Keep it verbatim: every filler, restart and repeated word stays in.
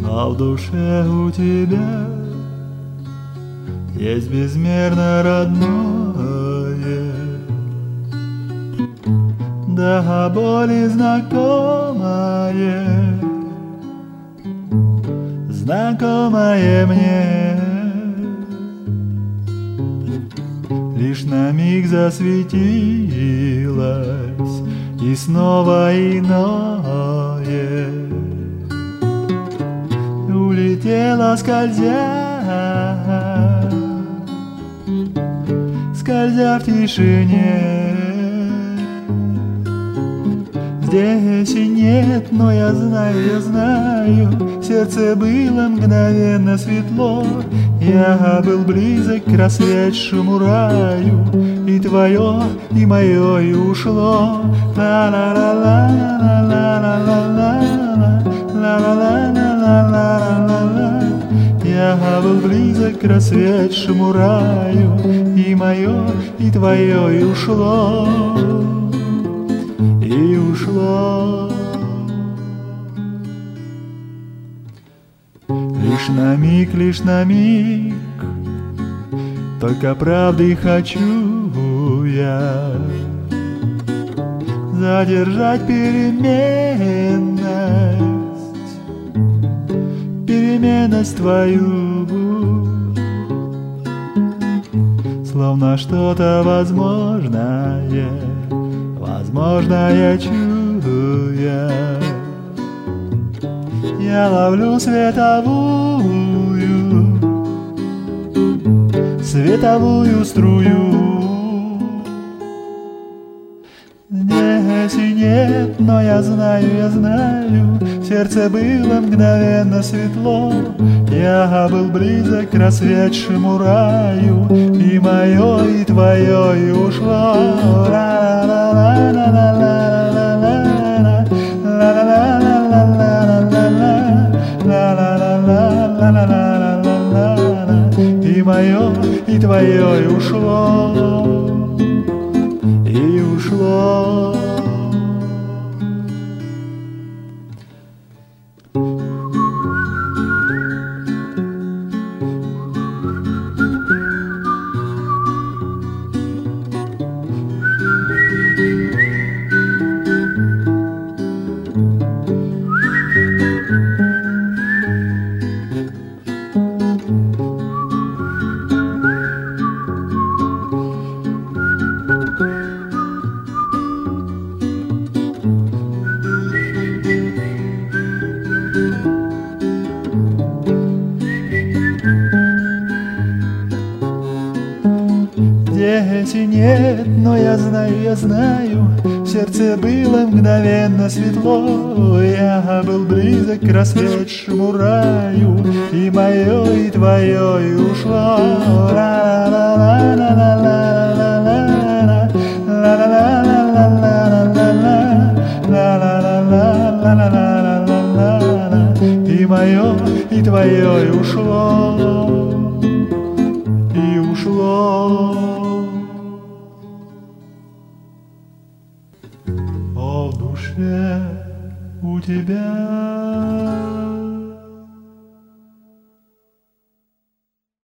А в душе у тебя есть безмерно родное, да боли знакомое, знакомое мне. Лишь на миг засветилось и снова иное улетела, скользя, скользя в тишине. Здесь и нет, но я знаю, я знаю, в сердце было мгновенно светло. Я был близок к рассветшему раю, и твое, и мое, и ушло. Ла-ла-ла-ла-ла-ла-ла-ла-ла-ла-ла-ла-ла-ла. Я был близок к рассветшему раю, и мое, и твое, и ушло, и ушло. Лишь на миг, лишь на миг, только правды хочу я задержать переменность, переменность твою, словно что-то возможное, возможное чуя. Я ловлю световую, световую струю. Здесь и нет, но я знаю, я знаю, в сердце было мгновенно светло. Я был близок к рассветшему раю, и мое, и твое, и ушло. И мое, и твое, и ушло, и ушло. Здесь и нет, но я знаю, я знаю, в сердце было мгновенно светло. Я был близок к рассветшему раю, и мое, и твое, и ушло. И мое, и твое, и ушло, и ушло. О, в душе у тебя